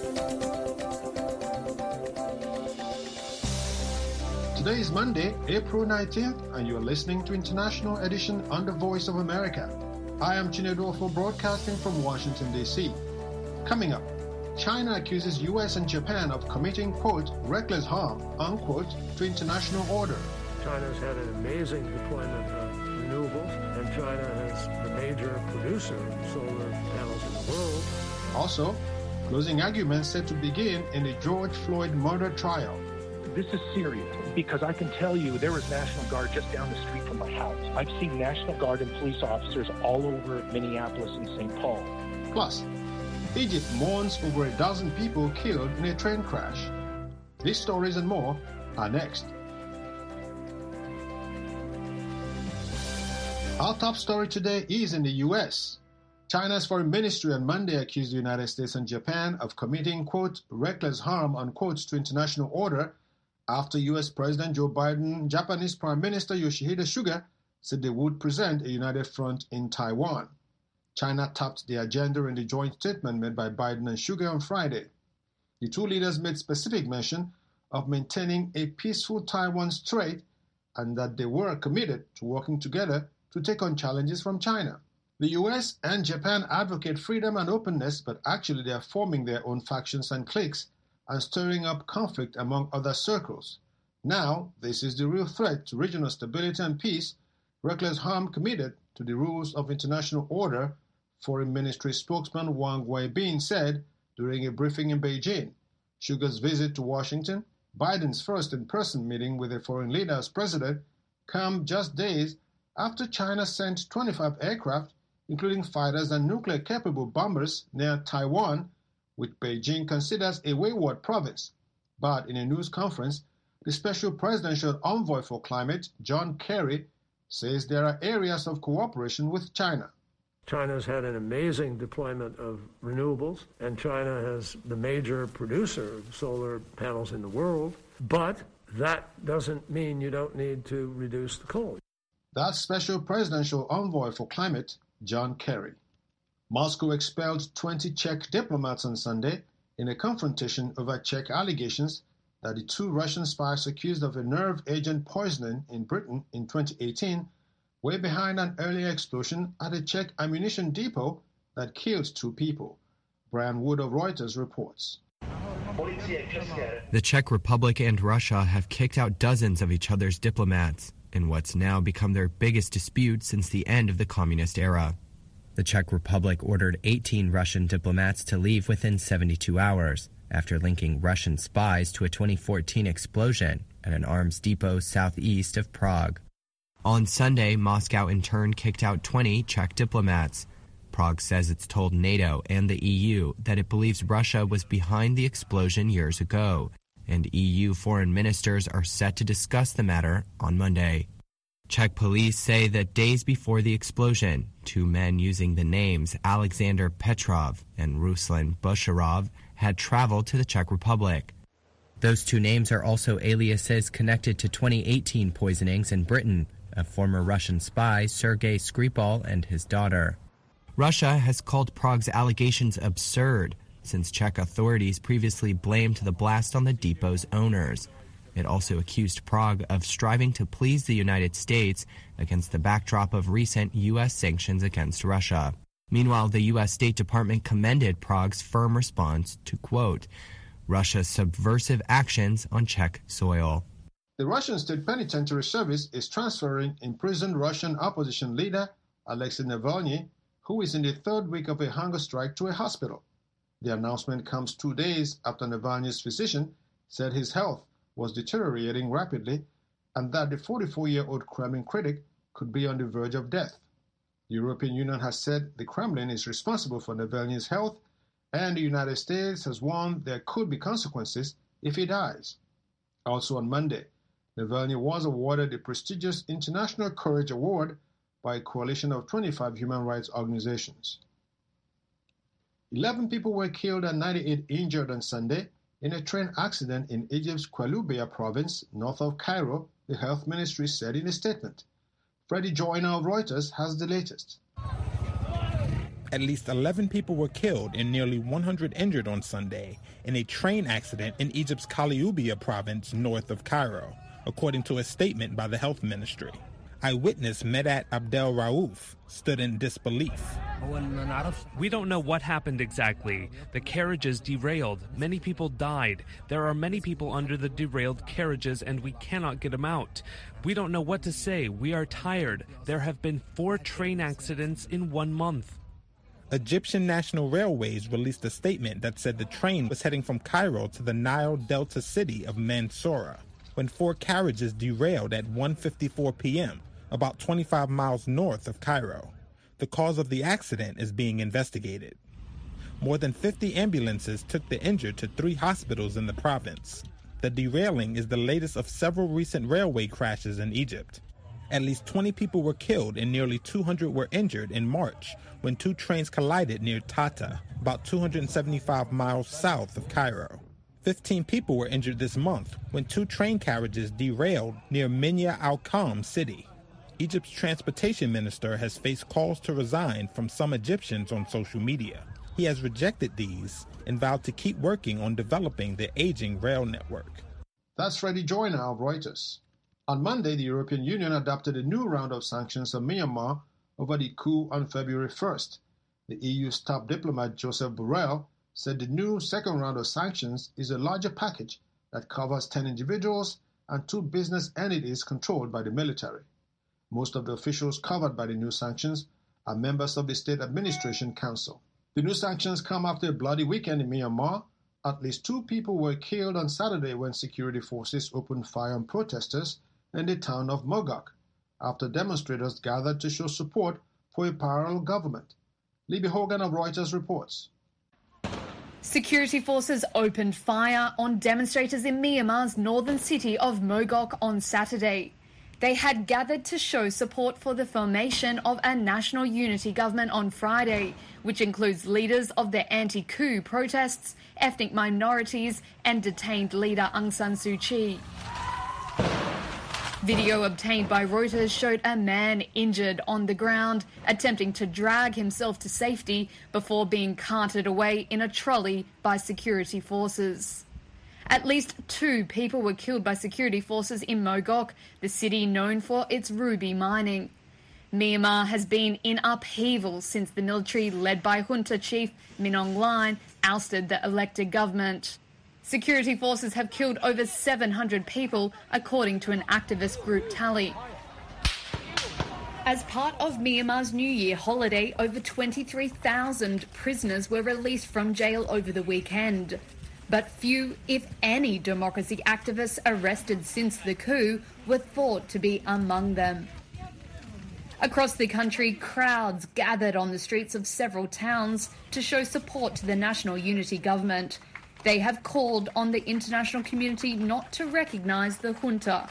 Today is Monday, April 19th, and you are listening to International Edition on the Voice of America. I am Chinedu Ofo, broadcasting from Washington, D.C. Coming up, China accuses U.S. and Japan of committing, quote, reckless harm, unquote, to international order. China's had an amazing deployment of renewables, and China is the major producer of solar panels in the world. Also, closing arguments set to begin in the George Floyd murder trial. This is serious because I can tell you there was National Guard just down the street from my house. I've seen National Guard and police officers all over Minneapolis and St. Paul. Plus, Egypt mourns over a dozen people killed in a train crash. These stories and more are next. Our top story today is in the U.S. China's foreign ministry on Monday accused the United States and Japan of committing, quote, reckless harm, unquote, to international order after U.S. President Joe Biden and Japanese Prime Minister Yoshihide Suga said they would present a united front in Taiwan. China topped the agenda in the joint statement made by Biden and Suga on Friday. The two leaders made specific mention of maintaining a peaceful Taiwan Strait and that they were committed to working together to take on challenges from China. The U.S. and Japan advocate freedom and openness, but actually they are forming their own factions and cliques and stirring up conflict among other circles. Now, this is the real threat to regional stability and peace, reckless harm committed to the rules of international order, Foreign Ministry spokesman Wang Weibin said during a briefing in Beijing. Suga's visit to Washington, Biden's first in-person meeting with a foreign leader as president, come just days after China sent 25 aircraft, including fighters and nuclear-capable bombers, near Taiwan, which Beijing considers a wayward province. But in a news conference, the Special Presidential Envoy for Climate, John Kerry, says there are areas of cooperation with China. China's had an amazing deployment of renewables, and China is the major producer of solar panels in the world. But that doesn't mean you don't need to reduce the coal. That's Special Presidential Envoy for Climate, John Kerry. Moscow expelled 20 Czech diplomats on Sunday in a confrontation over Czech allegations that the two Russian spies accused of a nerve agent poisoning in Britain in 2018 were behind an earlier explosion at a Czech ammunition depot that killed 2 people. Brian Wood of Reuters reports. The Czech Republic and Russia have kicked out dozens of each other's diplomats in what's now become their biggest dispute since the end of the communist era. The Czech Republic ordered 18 Russian diplomats to leave within 72 hours after linking Russian spies to a 2014 explosion at an arms depot southeast of Prague. On Sunday, Moscow in turn kicked out 20 Czech diplomats. Prague says it's told NATO and the EU that it believes Russia was behind the explosion years ago, and EU foreign ministers are set to discuss the matter on Monday. Czech police say that days before the explosion, 2 men using the names Alexander Petrov and Ruslan Bosharov had traveled to the Czech Republic. Those 2 names are also aliases connected to 2018 poisonings in Britain of former Russian spy Sergei Skripal and his daughter. Russia has called Prague's allegations absurd, since Czech authorities previously blamed the blast on the depot's owners. It also accused Prague of striving to please the United States against the backdrop of recent U.S. sanctions against Russia. Meanwhile, the U.S. State Department commended Prague's firm response to, quote, Russia's subversive actions on Czech soil. The Russian State Penitentiary Service is transferring imprisoned Russian opposition leader Alexei Navalny, who is in the 3rd week of a hunger strike, to a hospital. The announcement comes 2 days after Navalny's physician said his health was deteriorating rapidly and that the 44-year-old Kremlin critic could be on the verge of death. The European Union has said the Kremlin is responsible for Navalny's health, and the United States has warned there could be consequences if he dies. Also on Monday, Navalny was awarded the prestigious International Courage Award by a coalition of 25 human rights organizations. 11 people were killed and 98 injured on Sunday in a train accident in Egypt's Qalubia province, north of Cairo, the health ministry said in a statement. Freddie Joyner of Reuters has the latest. At least 11 people were killed and nearly 100 injured on Sunday in a train accident in Egypt's Kaliubia province north of Cairo, according to a statement by the health ministry. Eyewitness Medat Abdel Raouf stood in disbelief. We don't know what happened exactly. The carriages derailed. Many people died. There are many people under the derailed carriages and we cannot get them out. We don't know what to say. We are tired. There have been 4 train accidents in 1 month. Egyptian National Railways released a statement that said the train was heading from Cairo to the Nile Delta city of Mansoura when 4 carriages derailed at 1:54 p.m., about 25 miles north of Cairo. The cause of the accident is being investigated. More than 50 ambulances took the injured to 3 hospitals in the province. The derailing is the latest of several recent railway crashes in Egypt. At least 20 people were killed and nearly 200 were injured in March when 2 trains collided near Tata, about 275 miles south of Cairo. 15 people were injured this month when 2 train carriages derailed near Minya al-Qam city. Egypt's transportation minister has faced calls to resign from some Egyptians on social media. He has rejected these and vowed to keep working on developing the aging rail network. That's Freddie Joyner of Reuters. On Monday, the European Union adopted a new round of sanctions on Myanmar over the coup on February 1st. The EU's top diplomat Joseph Borrell said the new second round of sanctions is a larger package that covers 10 individuals and 2 business entities controlled by the military. Most of the officials covered by the new sanctions are members of the State Administration Council. The new sanctions come after a bloody weekend in Myanmar. At least 2 people were killed on Saturday when security forces opened fire on protesters in the town of Mogok, after demonstrators gathered to show support for a parallel government. Libby Hogan of Reuters reports. Security forces opened fire on demonstrators in Myanmar's northern city of Mogok on Saturday. They had gathered to show support for the formation of a national unity government on Friday, which includes leaders of the anti-coup protests, ethnic minorities, and detained leader Aung San Suu Kyi. Video obtained by Reuters showed a man injured on the ground, attempting to drag himself to safety before being carted away in a trolley by security forces. At least 2 people were killed by security forces in Mogok, the city known for its ruby mining. Myanmar has been in upheaval since the military, led by junta chief Min Aung Hlaing, ousted the elected government. Security forces have killed over 700 people, according to an activist group tally. As part of Myanmar's New Year holiday, over 23,000 prisoners were released from jail over the weekend. But few, if any, democracy activists arrested since the coup were thought to be among them. Across the country, crowds gathered on the streets of several towns to show support to the National Unity Government. They have called on the international community not to recognise the junta.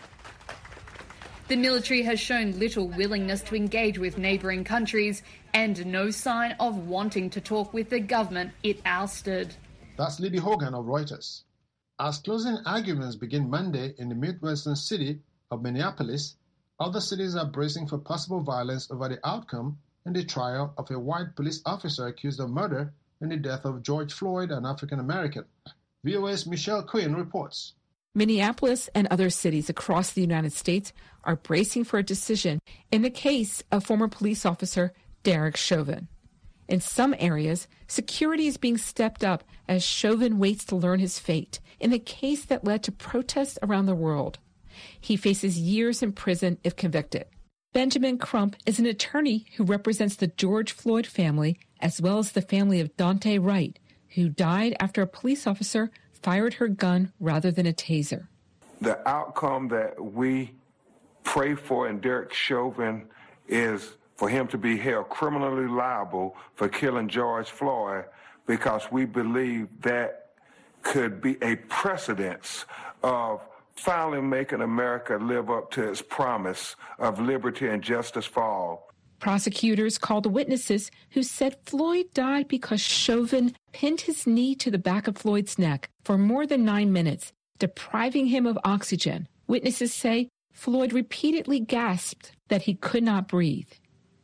The military has shown little willingness to engage with neighbouring countries and no sign of wanting to talk with the government it ousted. That's Libby Hogan of Reuters. As closing arguments begin Monday in the midwestern city of Minneapolis, other cities are bracing for possible violence over the outcome in the trial of a white police officer accused of murder in the death of George Floyd, an African-American. VOA's Michelle Quinn reports. Minneapolis and other cities across the United States are bracing for a decision in the case of former police officer Derek Chauvin. In some areas, security is being stepped up as Chauvin waits to learn his fate in the case that led to protests around the world. He faces years in prison if convicted. Benjamin Crump is an attorney who represents the George Floyd family as well as the family of Dante Wright, who died after a police officer fired her gun rather than a taser. The outcome that we pray for in Derek Chauvin is for him to be held criminally liable for killing George Floyd, because we believe that could be a precedence of finally making America live up to its promise of liberty and justice for all. Prosecutors called witnesses who said Floyd died because Chauvin pinned his knee to the back of Floyd's neck for more than 9 minutes, depriving him of oxygen. Witnesses say Floyd repeatedly gasped that he could not breathe.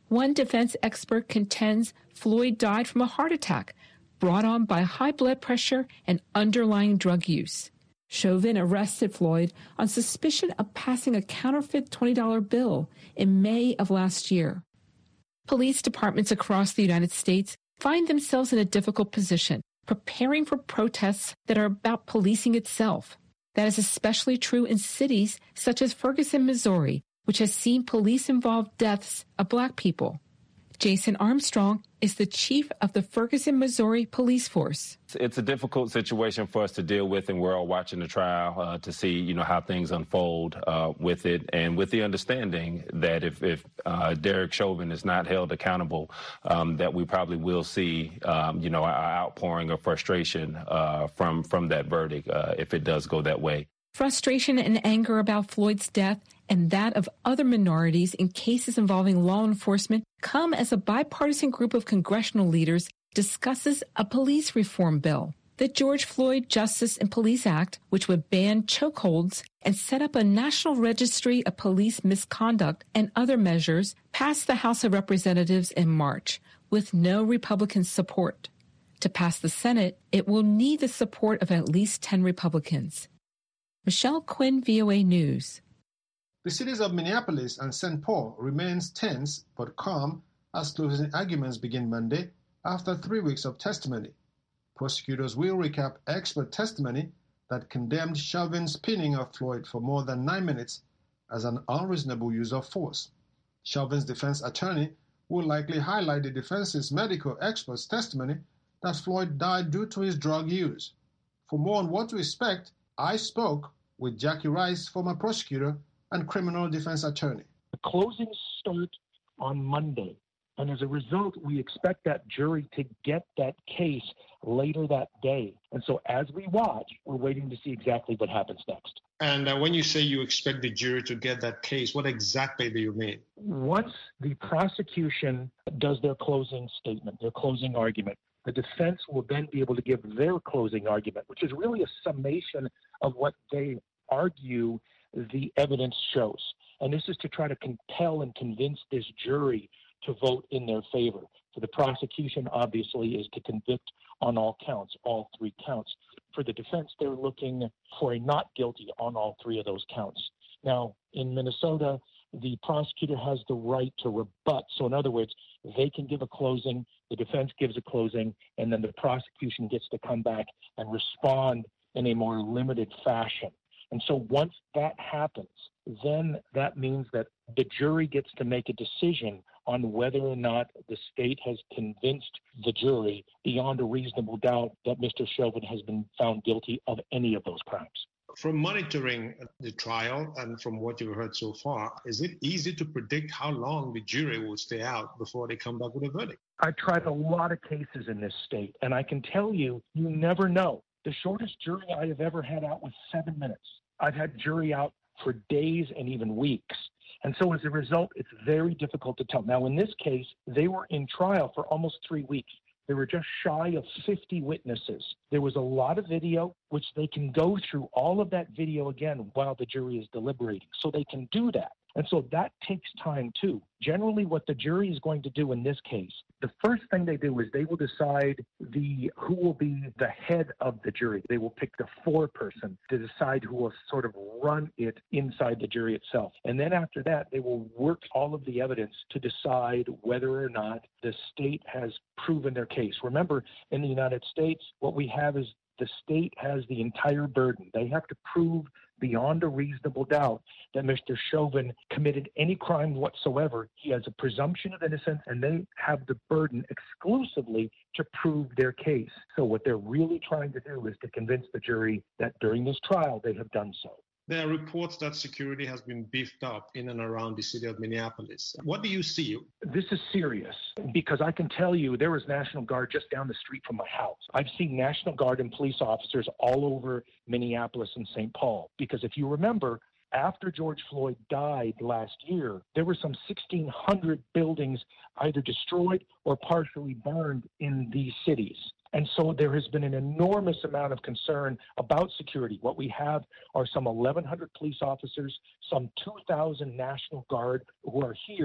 One defense expert contends Floyd died from a heart attack brought on by high blood pressure and underlying drug use. Chauvin arrested Floyd on suspicion of passing a counterfeit $20 bill in May of last year. Police departments across the United States find themselves in a difficult position, preparing for protests that are about policing itself. That is especially true in cities such as Ferguson, Missouri, which has seen police-involved deaths of Black people. Jason Armstrong is the chief of the Ferguson, Missouri police force. It's a difficult situation for us to deal with, and we're all watching the trial to see, how things unfold with it, and with the understanding that if Derek Chauvin is not held accountable, that we probably will see, an outpouring of frustration from that verdict if it does go that way. Frustration and anger about Floyd's death and that of other minorities in cases involving law enforcement come as a bipartisan group of congressional leaders discusses a police reform bill. The George Floyd Justice and Police Act, which would ban chokeholds and set up a national registry of police misconduct and other measures, passed the House of Representatives in March with no Republican support. To pass the Senate, it will need the support of at least 10 Republicans. Michelle Quinn, VOA News. The cities of Minneapolis and St. Paul remains tense but calm as closing arguments begin Monday after 3 weeks of testimony. Prosecutors will recap expert testimony that condemned Chauvin's pinning of Floyd for more than 9 minutes as an unreasonable use of force. Chauvin's defense attorney will likely highlight the defense's medical expert's testimony that Floyd died due to his drug use. For more on what to expect, I spoke with Jackie Rice, former prosecutor and criminal defense attorney. The closings start on Monday, and as a result, we expect that jury to get that case later that day. And so as we watch, we're waiting to see exactly what happens next. And when you say you expect the jury to get that case, what exactly do you mean? Once the prosecution does their closing statement, their closing argument, the defense will then be able to give their closing argument, which is really a summation of what they argue the evidence shows. And this is to try to compel and convince this jury to vote in their favor. For the prosecution, obviously, is to convict on all counts, all 3 counts. For the defense, they're looking for a not guilty on all 3 of those counts. Now, in Minnesota, the prosecutor has the right to rebut. So in other words, they can give a closing, the defense gives a closing, and then the prosecution gets to come back and respond in a more limited fashion. And so once that happens, then that means that the jury gets to make a decision on whether or not the state has convinced the jury beyond a reasonable doubt that Mr. Chauvin has been found guilty of any of those crimes. From monitoring the trial and from what you've heard so far, is it easy to predict how long the jury will stay out before they come back with a verdict? I've tried a lot of cases in this state, and I can tell you, you never know. The shortest jury I have ever had out was 7 minutes. I've had jury out for days and even weeks. And so as a result, it's very difficult to tell. Now, in this case, they were in trial for almost 3 weeks. They were just shy of 50 witnesses. There was a lot of video, which they can go through all of that video again while the jury is deliberating. So they can do that. And so that takes time too. Generally, what the jury is going to do in this case, the first thing they do is they will decide who will be the head of the jury. They will pick the foreperson to decide who will sort of run it inside the jury itself. And then after that, they will work all of the evidence to decide whether or not the state has proven their case. Remember, in the United States, what we have is the state has the entire burden. They have to prove beyond a reasonable doubt that Mr. Chauvin committed any crime whatsoever. He has a presumption of innocence, and they have the burden exclusively to prove their case. So what they're really trying to do is to convince the jury that during this trial they have done so. There are reports that security has been beefed up in and around the city of Minneapolis. What do you see? This is serious because I can tell you there was National Guard just down the street from my house. I've seen National Guard and police officers all over Minneapolis and St. Paul because if you remember, after George Floyd died last year, there were some 1,600 buildings either destroyed or partially burned in these cities. And so there has been an enormous amount of concern about security. What we have are some 1,100 police officers, some 2,000 National Guard who are here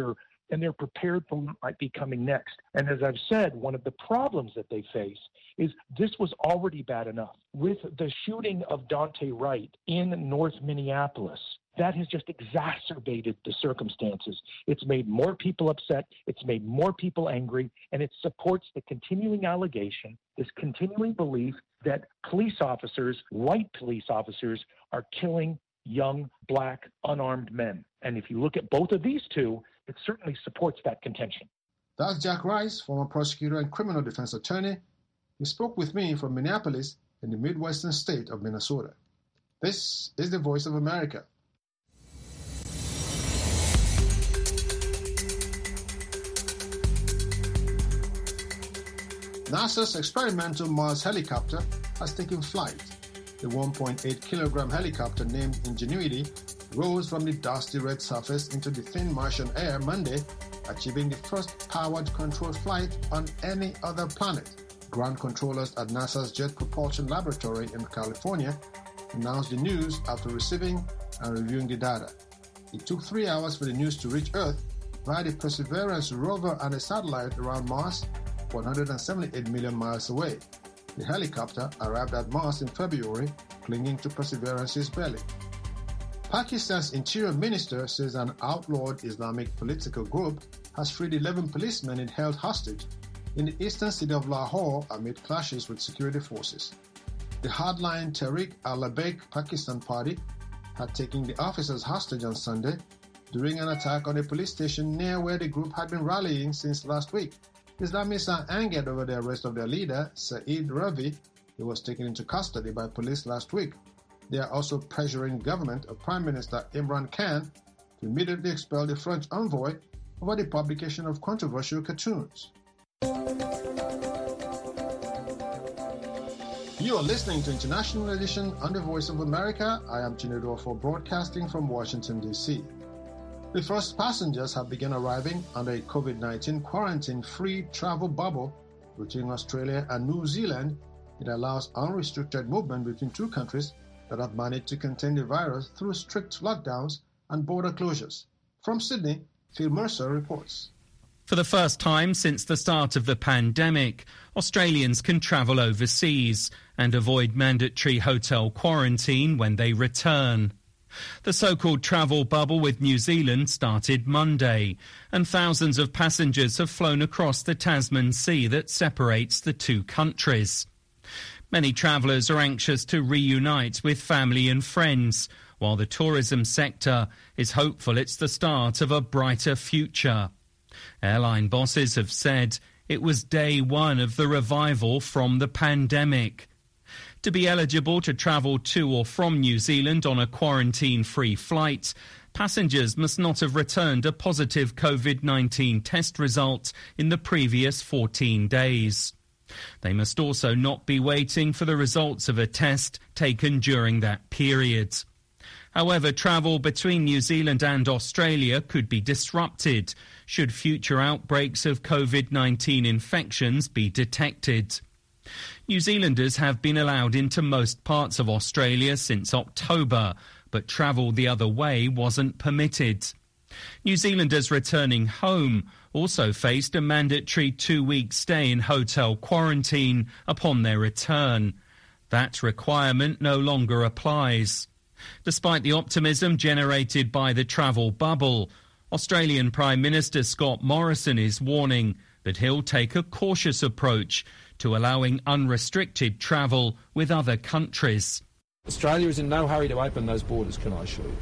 and they're prepared for what might be coming next. And as I've said, one of the problems that they face is this was already bad enough. With the shooting of Daunte Wright in North Minneapolis, that has just exacerbated the circumstances. It's made more people upset, it's made more people angry, and it supports the continuing allegation, this continuing belief that police officers, white police officers, are killing young, black, unarmed men. And if you look at both of these two, it certainly supports that contention. That's Jack Rice, former prosecutor and criminal defense attorney. He spoke with me from Minneapolis in the Midwestern state of Minnesota. This is the Voice of America. NASA's experimental Mars helicopter has taken flight. The 1.8-kilogram helicopter named Ingenuity rose from the dusty red surface into the thin Martian air Monday, achieving the first powered controlled flight on any other planet. Ground controllers at NASA's Jet Propulsion Laboratory in California announced the news after receiving and reviewing the data. It took 3 hours for the news to reach Earth via the Perseverance rover and a satellite around Mars, 178 million miles away. The helicopter arrived at Mars in February, clinging to Perseverance's belly. Pakistan's interior minister says an outlawed Islamic political group has freed 11 policemen it held hostage in the eastern city of Lahore amid clashes with security forces. The hardline Tehreek-e-Labbaik Pakistan Party had taken the officers hostage on Sunday during an attack on a police station near where the group had been rallying since last week. Islamists are angered over the arrest of their leader, Saeed Ravi, who was taken into custody by police last week. They are also pressuring government of Prime Minister Imran Khan to immediately expel the French envoy over the publication of controversial cartoons. You are listening to International Edition on the Voice of America. I am Chinedu Ofo, broadcasting from Washington, D.C. The first passengers have begun arriving under a COVID-19 quarantine-free travel bubble between Australia and New Zealand. It allows unrestricted movement between two countries that have managed to contain the virus through strict lockdowns and border closures. From Sydney, Phil Mercer reports. For the first time since the start of the pandemic, Australians can travel overseas and avoid mandatory hotel quarantine when they return. The so-called travel bubble with New Zealand started Monday, and thousands of passengers have flown across the Tasman Sea that separates the two countries. Many travellers are anxious to reunite with family and friends, while the tourism sector is hopeful it's the start of a brighter future. Airline bosses have said it was day one of the revival from the pandemic. To be eligible to travel to or from New Zealand on a quarantine-free flight, passengers must not have returned a positive COVID-19 test result in the previous 14 days. They must also not be waiting for the results of a test taken during that period. However, travel between New Zealand and Australia could be disrupted should future outbreaks of COVID-19 infections be detected. New Zealanders have been allowed into most parts of Australia since October, but travel the other way wasn't permitted. New Zealanders returning home also faced a mandatory 2-week stay in hotel quarantine upon their return. That requirement no longer applies. Despite the optimism generated by the travel bubble, Australian Prime Minister Scott Morrison is warning that he'll take a cautious approach to allowing unrestricted travel with other countries. Australia is in no hurry to open those borders, can I assure you.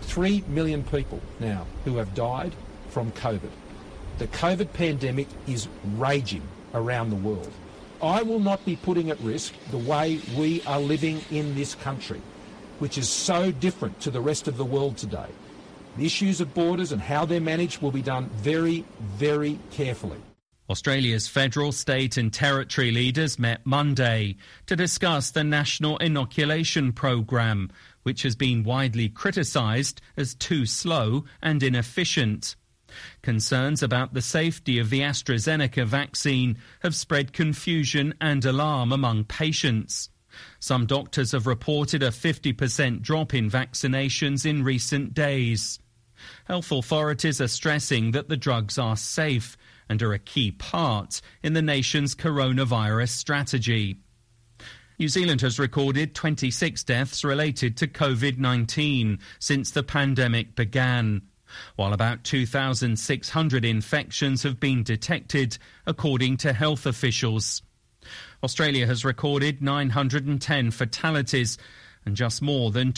3 million people now who have died from COVID. The COVID pandemic is raging around the world. I will not be putting at risk the way we are living in this country, which is so different to the rest of the world today. The issues of borders and how they're managed will be done very, very carefully. Australia's federal, state and territory leaders met Monday to discuss the national inoculation programme, which has been widely criticised as too slow and inefficient. Concerns about the safety of the AstraZeneca vaccine have spread confusion and alarm among patients. Some doctors have reported a 50% drop in vaccinations in recent days. Health authorities are stressing that the drugs are safe and are a key part in the nation's coronavirus strategy. New Zealand has recorded 26 deaths related to COVID-19 since the pandemic began, while about 2,600 infections have been detected, according to health officials. Australia has recorded 910 fatalities and just more than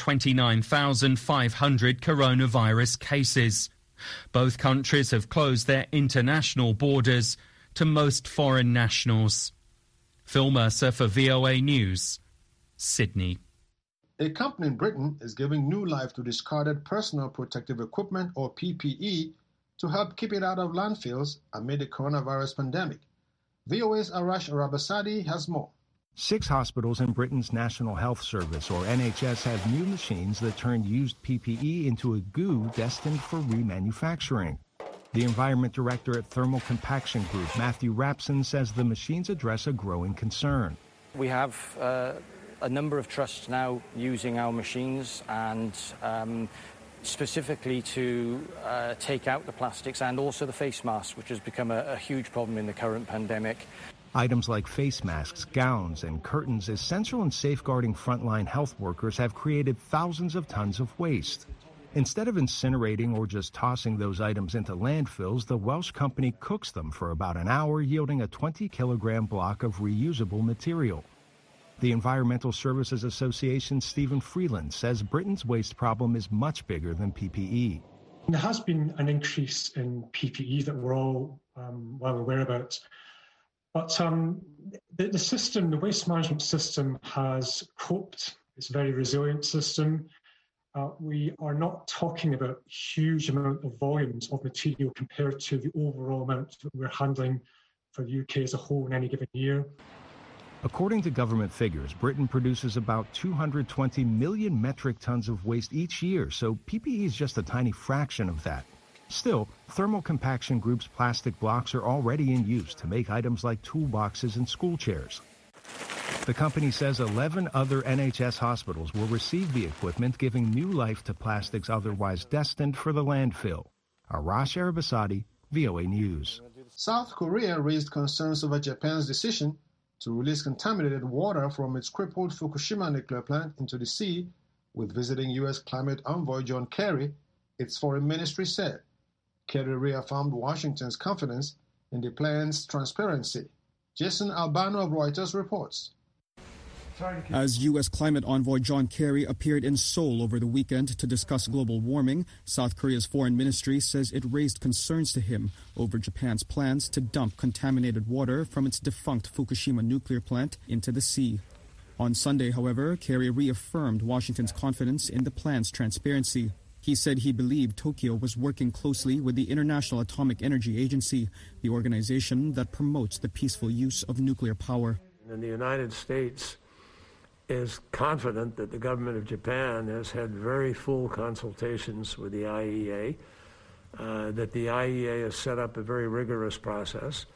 29,500 coronavirus cases. Both countries have closed their international borders to most foreign nationals. Phil Mercer for VOA News, Sydney. A company in Britain is giving new life to discarded personal protective equipment, or PPE, to help keep it out of landfills amid the coronavirus pandemic. VOA's Arash Arabasadi has more. 6 hospitals in Britain's National Health Service, or NHS, have new machines that turn used PPE into a goo destined for remanufacturing. The Environment Director at Thermal Compaction Group, Matthew Rapson, says the machines address a growing concern. We have a number of trusts now using our machines, and specifically to take out the plastics and also the face masks, which has become a huge problem in the current pandemic. Items like face masks, gowns, and curtains, essential in safeguarding frontline health workers, have created thousands of tons of waste. Instead of incinerating or just tossing those items into landfills, the Welsh company cooks them for about an hour, yielding a 20-kilogram block of reusable material. The Environmental Services Association's Stephen Freeland says Britain's waste problem is much bigger than PPE. There has been an increase in PPE that we're all well aware about. But the system, the waste management system, has coped. It's a very resilient system. We are not talking about huge amount of volumes of material compared to the overall amount that we're handling for the UK as a whole in any given year. According to government figures, Britain produces about 220 million metric tons of waste each year, so PPE is just a tiny fraction of that. Still, Thermal Compaction Group's plastic blocks are already in use to make items like toolboxes and school chairs. The company says 11 other NHS hospitals will receive the equipment, giving new life to plastics otherwise destined for the landfill. Arash Arabasadi, VOA News. South Korea raised concerns over Japan's decision to release contaminated water from its crippled Fukushima nuclear plant into the sea, with visiting U.S. climate envoy John Kerry, its foreign ministry said. Kerry reaffirmed Washington's confidence in the plan's transparency. Jason Albano of Reuters reports. As U.S. climate envoy John Kerry appeared in Seoul over the weekend to discuss global warming, South Korea's foreign ministry says it raised concerns to him over Japan's plans to dump contaminated water from its defunct Fukushima nuclear plant into the sea. On Sunday, however, Kerry reaffirmed Washington's confidence in the plan's transparency. He said he believed Tokyo was working closely with the International Atomic Energy Agency, the organization that promotes the peaceful use of nuclear power. And the United States is confident that the government of Japan has had very full consultations with the IAEA, that the IAEA has set up a very rigorous process.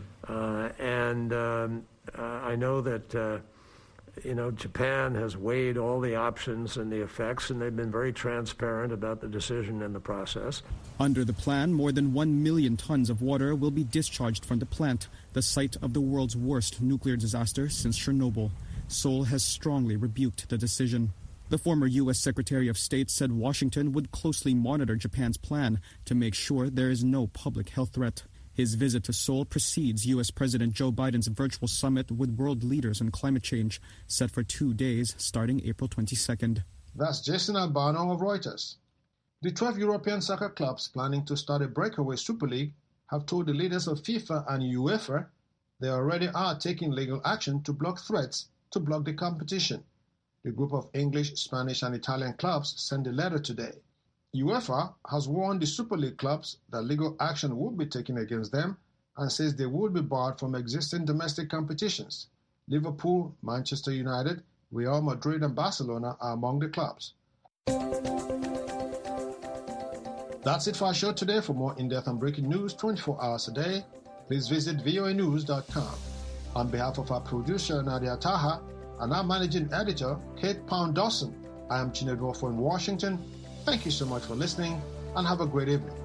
And I know that Japan has weighed all the options and the effects, and they've been very transparent about the decision and the process. Under the plan, more than 1 million tons of water will be discharged from the plant, the site of the world's worst nuclear disaster since Chernobyl. Seoul has strongly rebuked the decision. The former U.S. Secretary of State said Washington would closely monitor Japan's plan to make sure there is no public health threat. His visit to Seoul precedes U.S. President Joe Biden's virtual summit with world leaders on climate change, set for 2 days starting April 22nd. That's Jason Albano of Reuters. The 12 European soccer clubs planning to start a breakaway Super League have told the leaders of FIFA and UEFA they already are taking legal action to block threats to block the competition. The group of English, Spanish, and Italian clubs sent a letter today. UEFA has warned the Super League clubs that legal action would be taken against them and says they would be barred from existing domestic competitions. Liverpool, Manchester United, Real Madrid, and Barcelona are among the clubs. That's it for our show today. For more in-depth and breaking news 24 hours a day, please visit voanews.com. On behalf of our producer, Nadia Taha, and our managing editor, Kate Pound-Dawson, I am Chinedu Ofo in Washington. Thank you so much for listening. and have a great evening.